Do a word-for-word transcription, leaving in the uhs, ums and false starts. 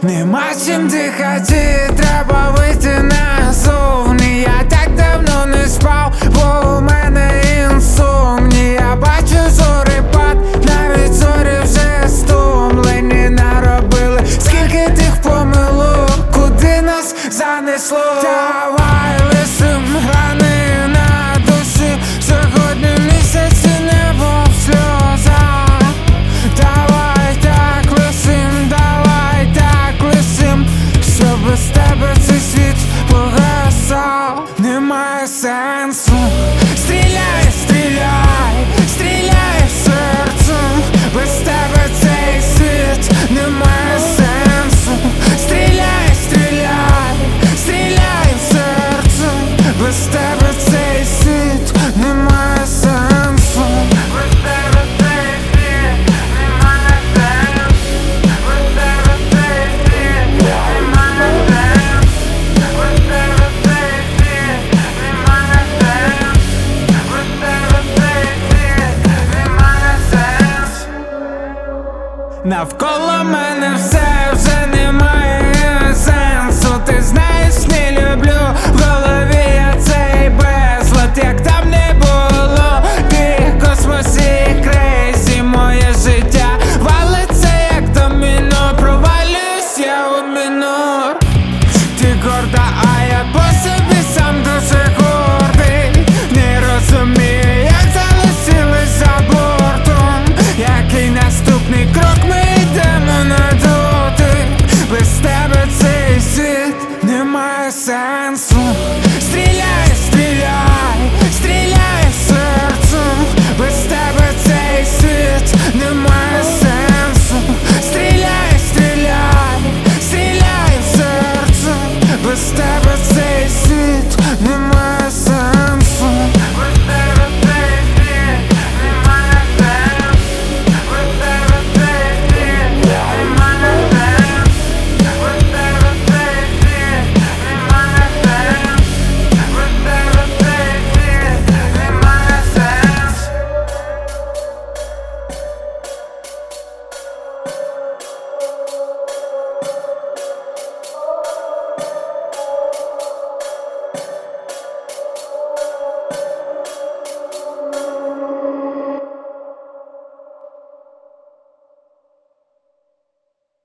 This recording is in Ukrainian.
Нема чим дихати, треба вийти назовні. Я так давно не спав, бо у мене інсомнія. Я бачу зорепад, навіть зорі вже стомлені. Наробили скільки тих помилок, куди нас занесло. Давай лисим грани на душі, сьогодні місяці небо в сльозах. Давай так лисим, давай так лисим, щоб без тебе цей світ погасав. Немає сенсу, стріляй, стріляй, стріляй серцем, без тебе цей світ немає сенсу. Стріляй, стріляй, стріляй серцем, без тебе цей світ немає сенсу. Без тебе цей світ немає сенсу. Без тебе цей світ немає сенсу. Без тебе цей світ немає сенсу. Без тебе цей світ немає сенсу. Навколо мене все